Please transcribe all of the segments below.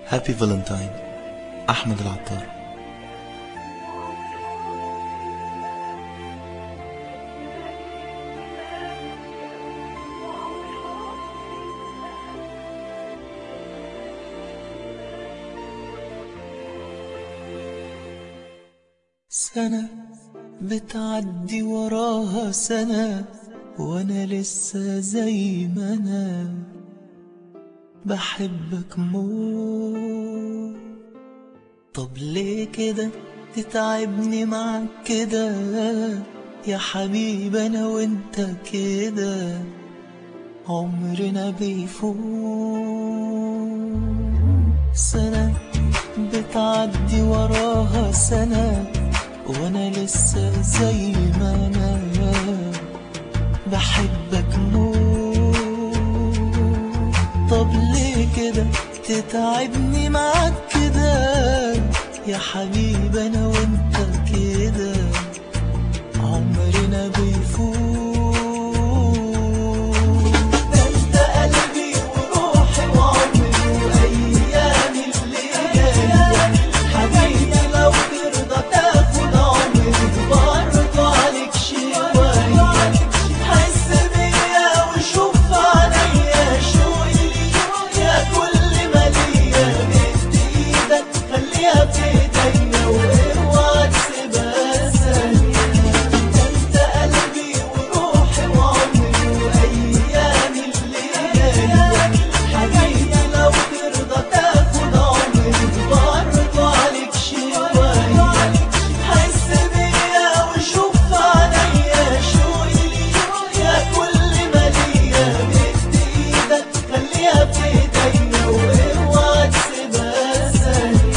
هابي فالنتاين، أحمد العطار. سنة بتعدي وراها سنة وانا لسه زي ما انا بحبك موت. طب ليه كده تتعبني معاك كده يا حبيبي؟ انا وانت كده عمرنا بيفوت. سنة بتعدي وراها سنة وانا لسه زي ما انا بحبك موت. طب ليه كده تتعبني معاك كده يا حبيبي؟ انا وانت كده عمرنا بيفوت. ده انت قلبي وروحي وعمري وايامي اللي جايه حبيبي، لو ترضى تاخد عمري برضه عليك شويه. حس بيا وشوف عليا شوقي ليك يا كل ما ليا. مد ايدك خليها في ايديا واوعى تسيبها ثانيه. ده انت قلبي وروحي وعمري وايامي اللي جايه حبيبي، لو ترضى تاخد عمري برضه عليك شويه. حس بيا وشوف عليا شوقي ليك يا كل ما ليا. مد ايدك خليها في ايديا واوعى تسيبها ثانيه.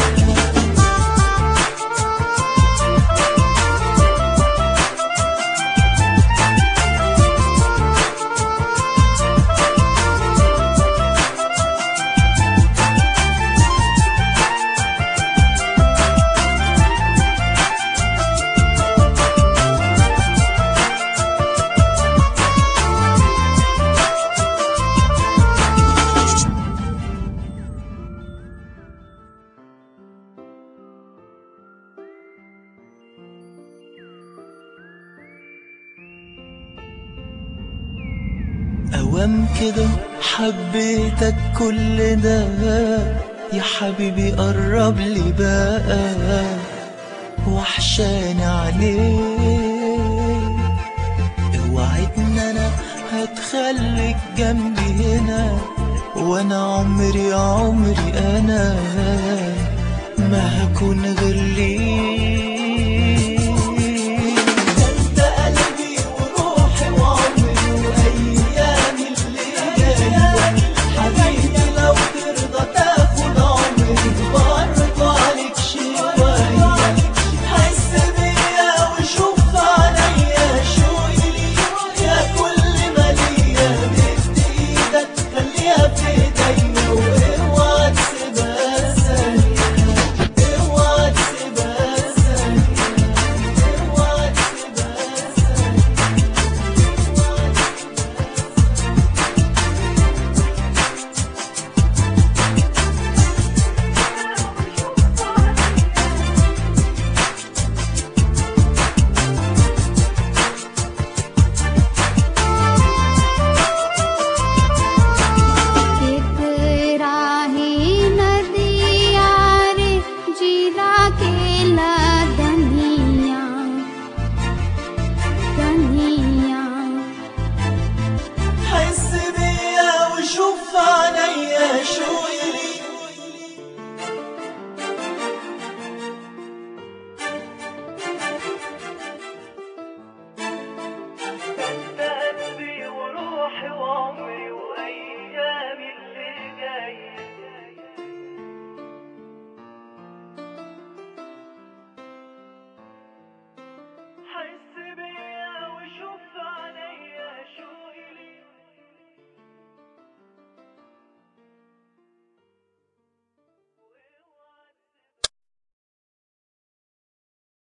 أوام كده حبيتك كل ده يا حبيبي، قرب لي بقى وحشاني عليك. اوعدني انا هتخليك جنبي هنا، وانا عمري انا ما هكون غير ليك.